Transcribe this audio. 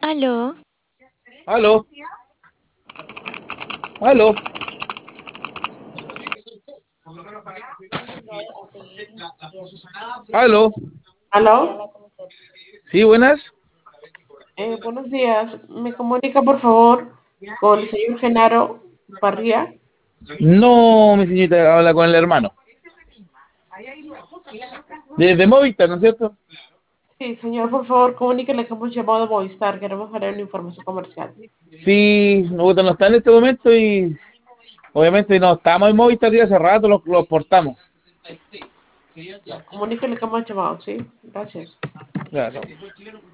Aló, Aló, aló, aló. ¿Aló? Sí, buenas. Buenos días. ¿Me comunica, por favor, con el señor Genaro Parría? No, mi señorita, habla con el hermano. Desde Movistar, ¿no es cierto? Sí, señor, por favor, comuníquele que hemos llamado a Movistar. Queremos dar una información comercial. Sí, no está en este momento y obviamente no estamos en Movistar ya hace rato, lo portamos. Ya, comuníquele que hemos llamado, ¿sí? Gracias. Claro.